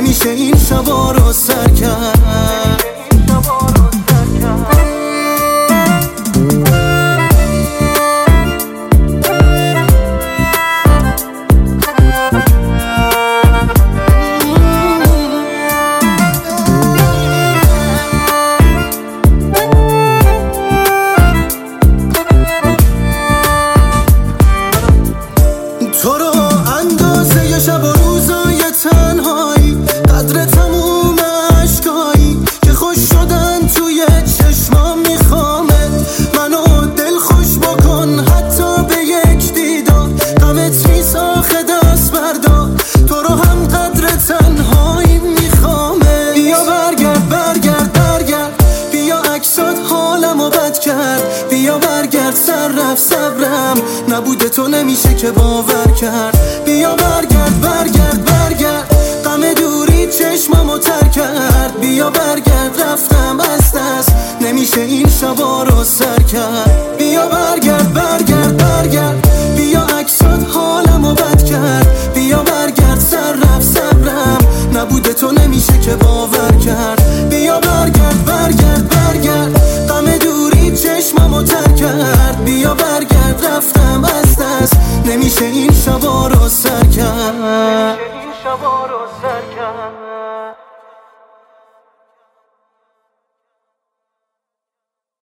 نمیشه این شبا رو سر کرد. تو رو اندازه شب و روزای تنهایی، قدر تموم عشقایی که خوش شدن توی چشمام. میخوامت منو دل خوش بکن حتی به یک دیدار، غمت نیست آخه دست بردار. تو رو هم قدر تنهایی میخوامت. بیا برگرد برگرد برگرد، بیا عکسات حالمو بد کرد. بیا برگرد سر رفت صبرم نبوده تو نمیشه که باور کرد. بیا برگرد برگرد برگرد، غم دوری چشممو تر کرد. بیا برگرد رفتم از دست نمیشه این شبا رو سر کرد. بیا برگرد برگرد برگرد، بیا عکسات حالمو بد کرد. بیا برگرد سر رفت صبرم نبوده تو نمیشه که باور کرد. بیا برگرد برگرد برگرد، غم دوری چشممو تر کرد. بیا برگرد رفتم از دست نمیشه این شبا رو سر کرد.